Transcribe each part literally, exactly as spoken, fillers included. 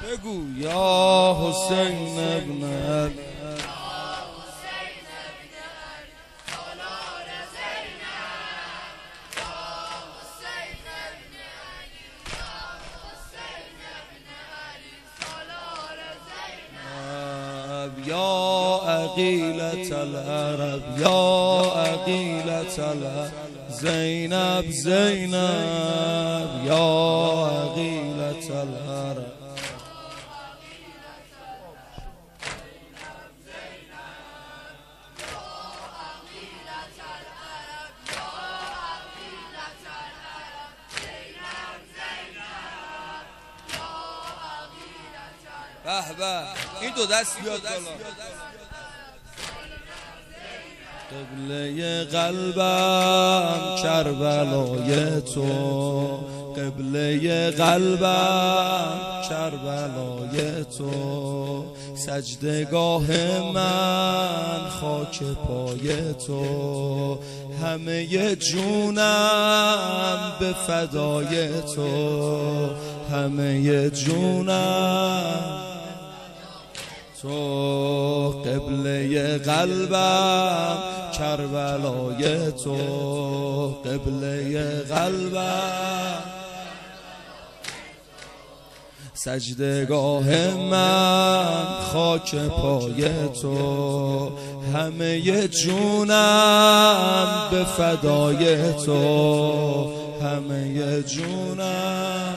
بگو یا حسین ابن علی یا عقیلة العرب یا عقیلة العرب زینب زینب یا عقیلة العرب به به این دو دست بیاد بالا. قبله قلبم کربلای تو، قبله قلبم کربلای تو، سجدگاه من خاک پای تو، همه جونم به فدای تو، همه جونم تو، قبله قلبم کربلای تو، قبله قلبم سجدگاه من خاک پای تو، همه جونم به فدای تو، همه جونم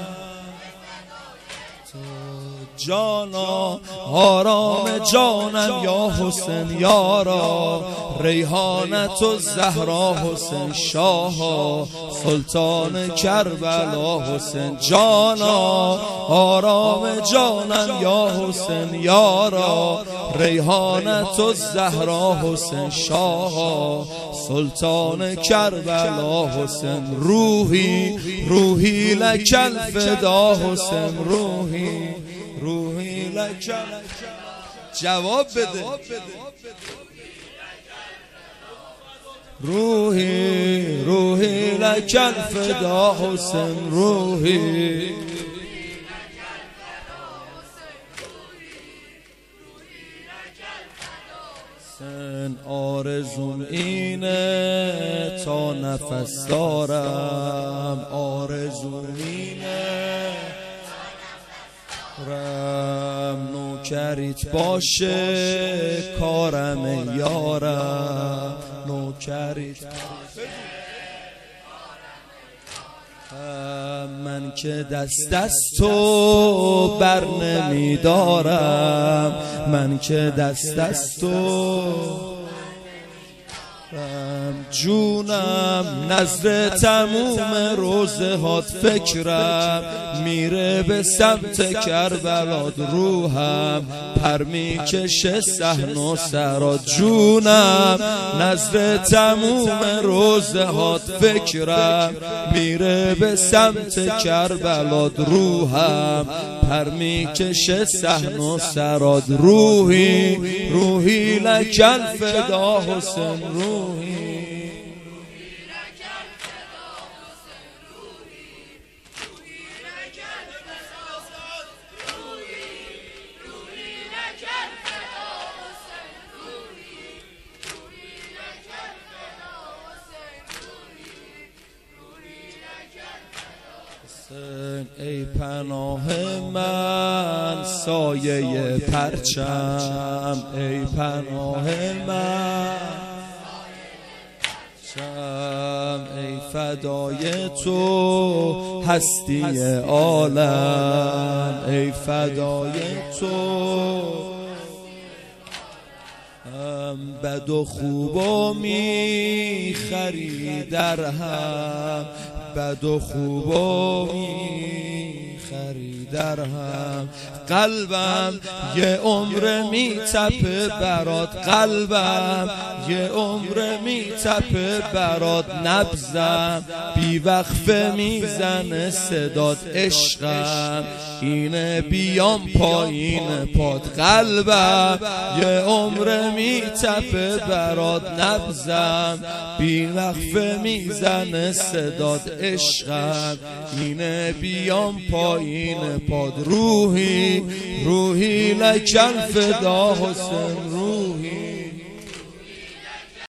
جانا آرام جانم یا حسین یارا، ریحانت و زهرا حسین شاها، سلطان کربلا حسین جانا آرام جانم یا حسین یارا، ریحانت و زهرا حسین شاها، سلطان کربلا حسین روحی روحی لکل فدا حسین روحی روحی لکل جواب بده روحی روحی لکل فدا حسین روحی حسین آرزوم اینه تا نفس دارم، آرزوم اینه رم نوکریت باشه کارم یارم، نوکریت من که دست از تو بر نمیدارم، من که دست از تو جونم نظر تموم روزه هات فکرم میره به سمت کربلات، روحم پر میکشه صحن و سرات، جونم نظر تموم روزه هات فکرم میره به سمت کربلات، روحم پر میکشه صحن و سرات، روحی روحی لکل فدا حسین روحی ای پناه من سایه پرچم، ای پناه من ای فدای تو هستی عالم، ای فدای تو بد و خوبو میخری در هم، بد و خوبو میخری در هم، قلبم یه عمر میتپه برات، قلبم یه عمر میتپه برات، نبزم بی وقفه میزنه صدات، عشقم اینه بیام پایین پات، قلبم یه عمر میتپه برات، نبزم بی وقفه میزنه صدات، عشقم اینه بیام پایین پاد روحی روحی لکن فدا حسین